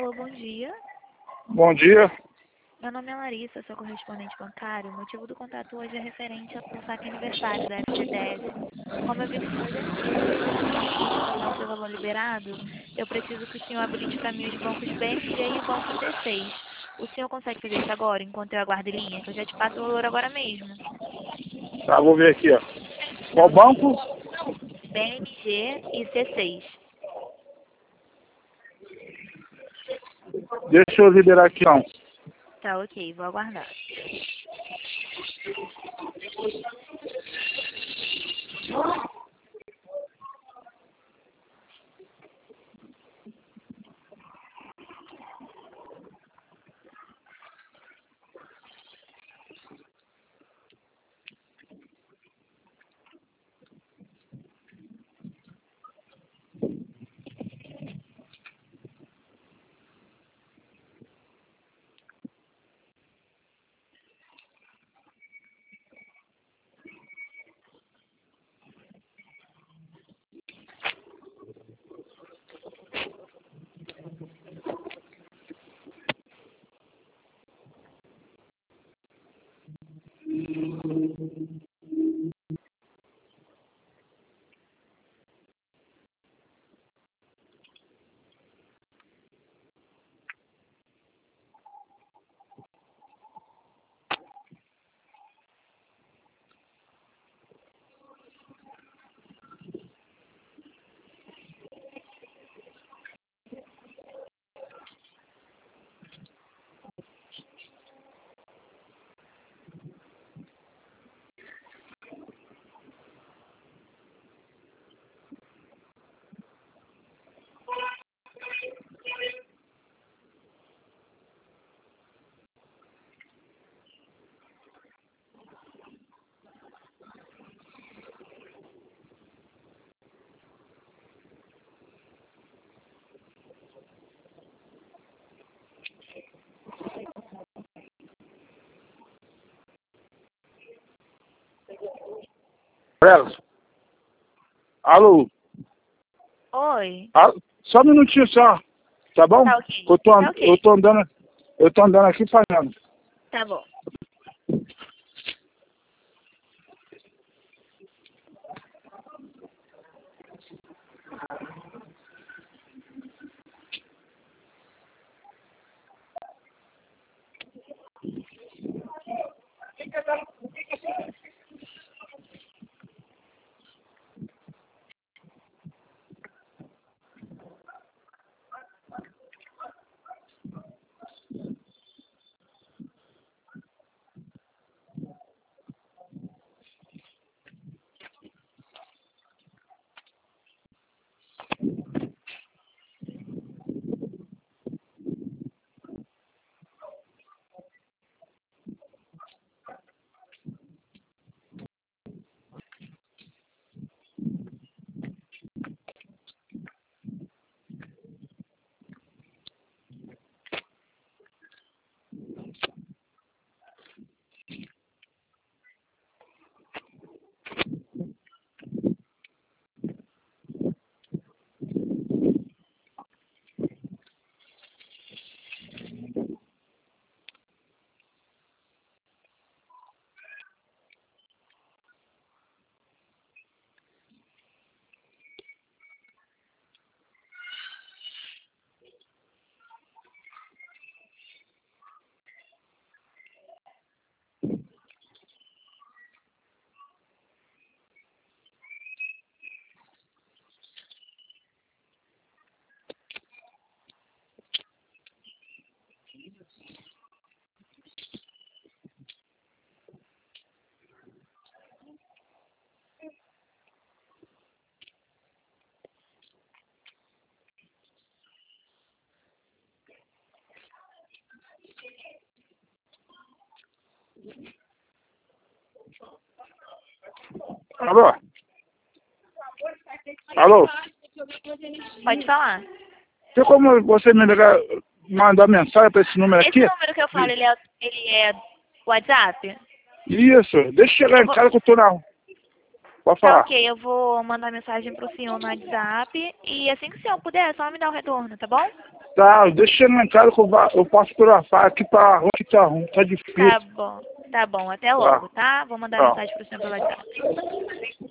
Alô, bom dia. Bom dia. Meu nome é Larissa, sou correspondente bancário. O motivo do contato hoje é referente ao saque aniversário da FGTS. Como eu vi que o senhor já não foi valor liberado, eu preciso que o senhor habilite para mim os bancos BMG e o banco C6. O senhor consegue fazer isso agora, enquanto eu aguardo em linha, que eu já te passo o valor agora mesmo. Tá, vou ver aqui, ó. Qual banco? BMG e C6. Deixa eu liberar aqui, não. Tá, ok, vou aguardar. Alô? Oi. Só um minutinho só, tá bom? Tá ok. Tá ok. Eu tô andando aqui fazendo. Tá bom. Alô? Alô? Pode falar. Tem como você me ligar, mandar mensagem para esse número aqui? Esse número que eu falo, ele é WhatsApp? Isso, deixa eu chegar em casa que eu tô na rua. Pode Tá falar. ok, eu vou mandar mensagem pro senhor no WhatsApp e assim que o senhor puder, é só me dar o retorno, tá bom? Tá, deixa lá em casa que eu passo pela faca aqui pra rua que tá ruim, tá difícil. Tá bom, até logo, tá? Vou mandar Tá. mensagem pro senhor pelo WhatsApp.